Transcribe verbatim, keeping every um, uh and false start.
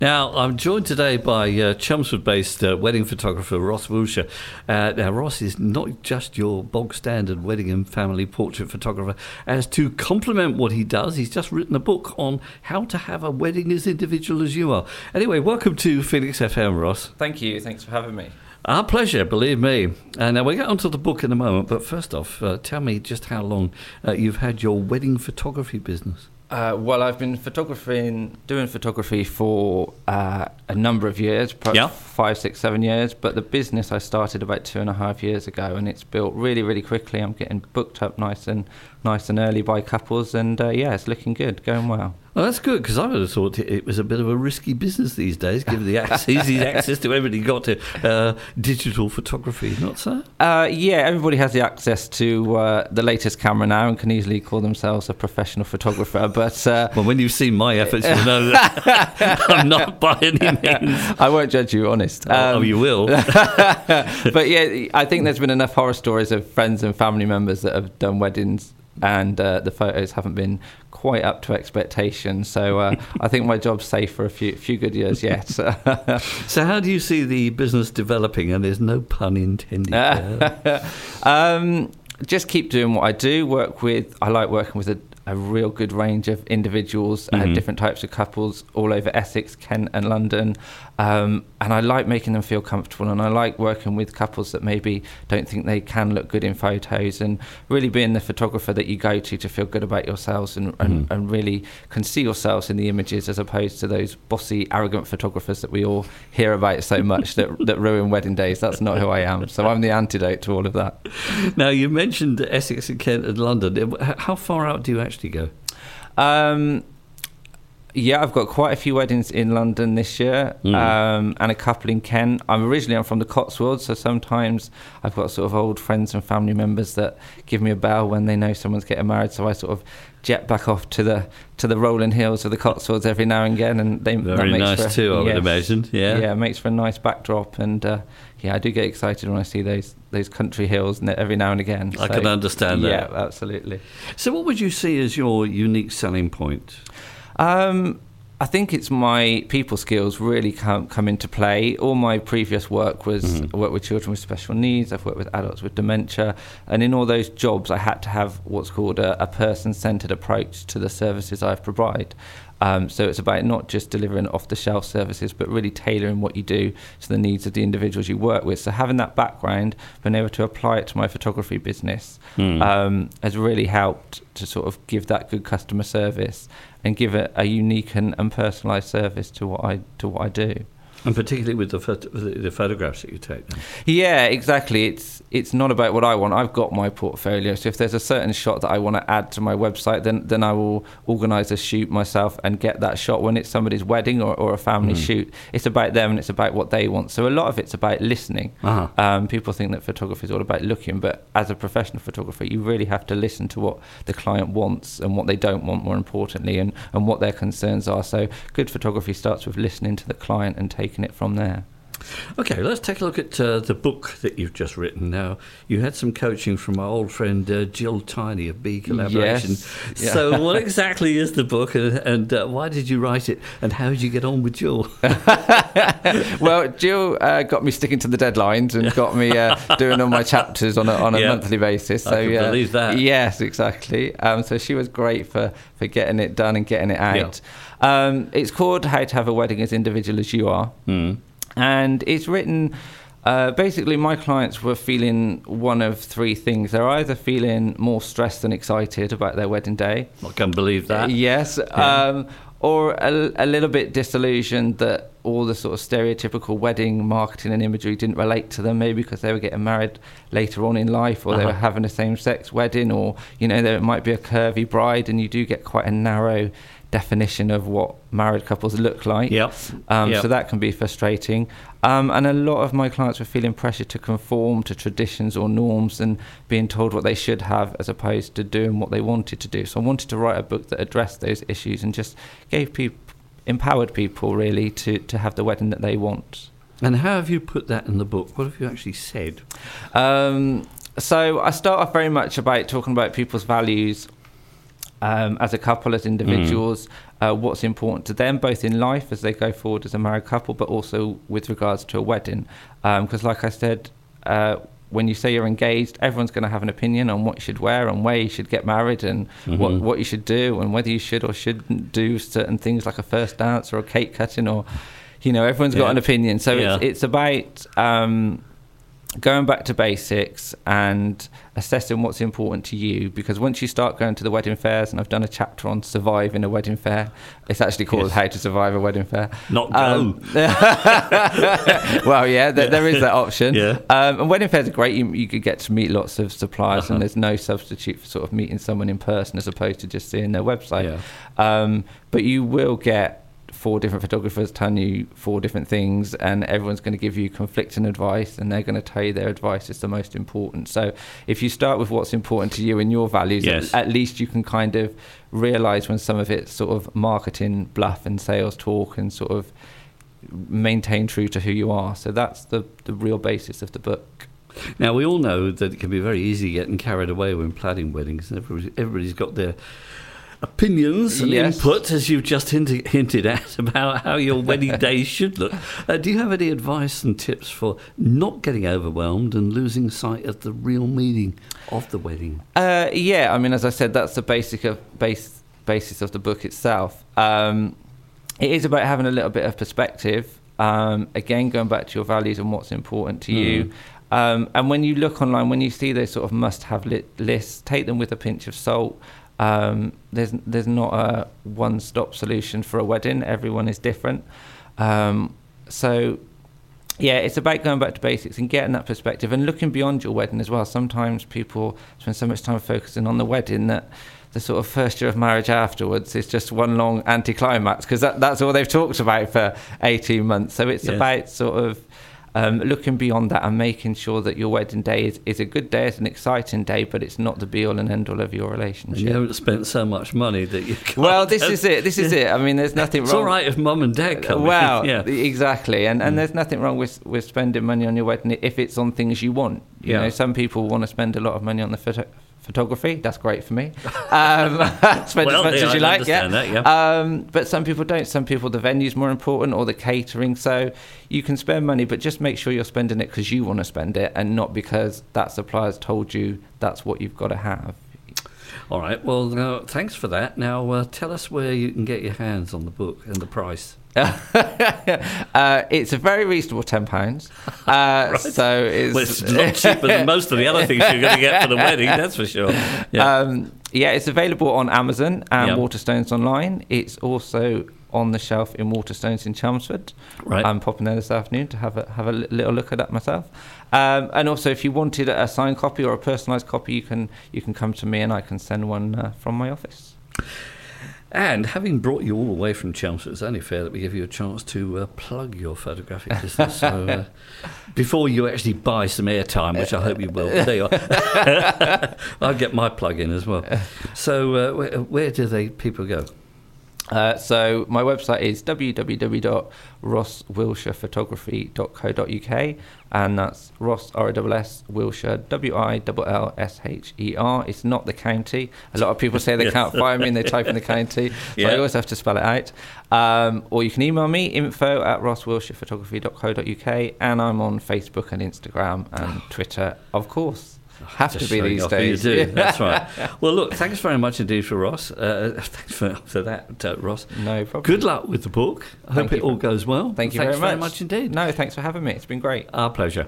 Now, I'm joined today by uh, Chelmsford-based uh, wedding photographer Ross Wilshire. Uh, now, Ross is not just your bog-standard wedding and family portrait photographer. As to complement what he does, he's just written a book on how to have a wedding as individual as you are. Anyway, welcome to Phoenix F M, Ross. Thank you. Thanks for having me. Our pleasure, believe me. And uh, we'll get onto the book in a moment. But first off, uh, tell me just how long uh, you've had your wedding photography business. Uh, well, I've been photographing, doing photography for uh, a number of years, probably yeah. five, six, seven years. But the business I started about two and a half years ago, and it's built really, really quickly. I'm getting booked up nice and nice and early by couples, and uh, yeah, it's looking good, going well. Well, that's good, because I would have thought it was a bit of a risky business these days, given the access, easy access to everybody got to uh, digital photography, not so? Uh, yeah, everybody has the access to uh, the latest camera now and can easily call themselves a professional photographer. But uh, well, when you've seen my efforts, you'll know that I'm not by any means. I won't judge you, honest. Um, oh, you will. But yeah, I think there's been enough horror stories of friends and family members that have done weddings and uh, the photos haven't been quite up to expectation. So uh, I think my job's safe for a few few good years yet. So how do you see the business developing? And there's no pun intended there. um, just keep doing what I do. Work with. I like working with a, a real good range of individuals, mm-hmm. uh, different types of couples all over Essex, Kent and London. Um, and I like making them feel comfortable, and I like working with couples that maybe don't think they can look good in photos, and really being the photographer that you go to to feel good about yourselves and, and, mm. and really can see yourselves in the images, as opposed to those bossy, arrogant photographers that we all hear about so much that, that ruin wedding days. That's not who I am. So I'm the antidote to all of that. Now, you mentioned Essex and Kent and London. How far out do you actually go? Um, Yeah, I've got quite a few weddings in London this year, mm. um, and a couple in Kent. I'm originally I'm from the Cotswolds, so sometimes I've got sort of old friends and family members that give me a bell when they know someone's getting married. So I sort of jet back off to the to the rolling hills of the Cotswolds every now and again, and they very that makes nice for, too. I yes, would imagine. Yeah, yeah, it makes for a nice backdrop, and uh, yeah, I do get excited when I see those those country hills every now and again. I so, can understand that. Yeah, absolutely. So, what would you see as your unique selling point? Um, I think it's my people skills really come come into play. All my previous work was mm-hmm. I worked with children with special needs. I've worked with adults with dementia, and in all those jobs, I had to have what's called a, a person-centered approach to the services I provide. Um, so it's about not just delivering off-the-shelf services, but really tailoring what you do to the needs of the individuals you work with. So having that background, being able to apply it to my photography business, mm. um, has really helped to sort of give that good customer service and give it a unique and, and personalised service to what I to what I do. And particularly with the, phot- the photographs that you take then. Yeah, exactly. It's it's not about what I want. I've got my portfolio. So if there's a certain shot that I want to add to my website, then then I will organise a shoot myself and get that shot. When it's somebody's wedding or, or a family mm. shoot, it's about them and it's about what they want. So a lot of it's about listening. Uh-huh. Um, people think that photography is all about looking, but as a professional photographer, you really have to listen to what the client wants and what they don't want, more importantly, and, and what their concerns are. So good photography starts with listening to the client and taking it from there. Okay, let's take a look at uh, the book that you've just written. Now, you had some coaching from my old friend uh, Jill Tiny of B Collaboration. Yes. Yeah. So what exactly is the book, and, and uh, why did you write it, and how did you get on with Jill? Well, Jill uh, got me sticking to the deadlines and got me uh, doing all my chapters on a, on a yeah. monthly basis. So, I can uh, believe that. Yes, exactly. Um, so she was great for, for getting it done and getting it out. Yeah. Um, it's called How to Have a Wedding as Individual as You Are. Mm. And it's written, uh, basically my clients were feeling one of three things. They're either feeling more stressed than excited about their wedding day. I can't believe that. Uh, yes. Yeah. Um, or a, a little bit disillusioned that all the sort of stereotypical wedding marketing and imagery didn't relate to them, maybe because they were getting married later on in life, or uh-huh. they were having a same-sex wedding, or, you know, there might be a curvy bride, and you do get quite a narrow definition of what married couples look like. Yep. Um, yep. So that can be frustrating. Um, and a lot of my clients were feeling pressure to conform to traditions or norms and being told what they should have as opposed to doing what they wanted to do. So I wanted to write a book that addressed those issues and just gave people, empowered people really to, to have the wedding that they want. And how have you put that in the book? What have you actually said? Um, so I start off very much about talking about people's values um, as a couple, as individuals, mm. uh, what's important to them, both in life as they go forward as a married couple, but also with regards to a wedding. Because um, like I said, uh, when you say you're engaged, everyone's going to have an opinion on what you should wear and where you should get married and mm-hmm. what, what you should do and whether you should or shouldn't do certain things like a first dance or a cake cutting or, you know, everyone's got yeah. an opinion. So yeah. it's, it's about um, going back to basics and assessing what's important to you, because once you start going to the wedding fairs, and I've done a chapter on surviving a wedding fair, it's actually called yes. How to Survive a Wedding Fair. Not go. Um, well, yeah, there, yeah, there is that option. Yeah. Um, and wedding fairs are great. You, you could get to meet lots of suppliers, uh-huh. and there's no substitute for sort of meeting someone in person as opposed to just seeing their website. Yeah. Um, but you will get four different photographers telling you four different things, and everyone's going to give you conflicting advice, and they're going to tell you their advice is the most important. So if you start with what's important to you and your values, yes. at, at least you can kind of realize when some of it's sort of marketing bluff and sales talk, and sort of maintain true to who you are. So that's the, the real basis of the book. Now, we all know that it can be very easy getting carried away when planning weddings. Everybody, everybody's got their opinions and yes. input, as you've just hinted, hinted at, about how your wedding day should look. Uh, do you have any advice and tips for not getting overwhelmed and losing sight of the real meaning of the wedding? Uh, yeah, I mean, as I said, that's the basic of base basis of the book itself. Um, it is about having a little bit of perspective. Um, again, going back to your values and what's important to mm. you. Um, and when you look online, when you see those sort of must-have li- lists, take them with a pinch of salt. Um, there's there's not a one-stop solution for a wedding. Everyone is different. Um, so, yeah, it's about going back to basics and getting that perspective and looking beyond your wedding as well. Sometimes people spend so much time focusing on the wedding that the sort of first year of marriage afterwards is just one long anticlimax, because that, that's all they've talked about for eighteen months. So it's yes. about sort of Um, looking beyond that and making sure that your wedding day is, is a good day, it's an exciting day, but it's not the be-all and end-all of your relationship. And you haven't spent so much money that you can't. Well, this is it. This is it. I mean, there's nothing it's wrong. It's all right if mum and dad come. Well, yeah. exactly. And and mm. there's nothing wrong with, with spending money on your wedding if it's on things you want. You yeah. know, some people want to spend a lot of money on the photo- photography. That's great for me. Um, spend well, as much yeah, as you I like. Yeah. That, yeah. Um, but some people don't. Some people, the venue's more important, or the catering. So you can spend money, but just make sure you're spending it because you want to spend it, and not because that supplier's told you that's what you've got to have. All right. Well, uh, thanks for that. Now, uh, tell us where you can get your hands on the book and the price. uh, it's a very reasonable ten pounds. Uh, right. So it's, well, it's a lot cheaper than most of the other things you're going to get for the wedding. That's for sure. Yeah, um, yeah it's available on Amazon and yep. Waterstones online. It's also on the shelf in Waterstones in Chelmsford. Right. I'm popping there this afternoon to have a have a little look at that myself. Um, and also, if you wanted a signed copy or a personalised copy, you can you can come to me and I can send one uh, from my office. And having brought you all the way from Chelmsford, it's only fair that we give you a chance to uh, plug your photographic business. So, uh, before you actually buy some airtime, which I hope you will, there you are. I'll get my plug in as well. So uh, where, where do they people go? Uh, so my website is w w w dot ross wilshire photography dot co dot u k, and that's Ross, R O S S, Wilshire, W I L L S H E R. It's not the county. A lot of people say they yes. can't find me and they type in the county, so yeah. I always have to spell it out. Um, or you can email me, info at ross wilshire photography dot co dot u k, and I'm on Facebook and Instagram and Twitter, of course. Have Just to be these days. You do. That's right. Well, look, thanks very much indeed for Ross. Uh, thanks for, for that, uh, Ross. No problem. Good luck with the book. I hope it all goes well. Thank you thanks very much. very much indeed. No, thanks for having me. It's been great. Our pleasure.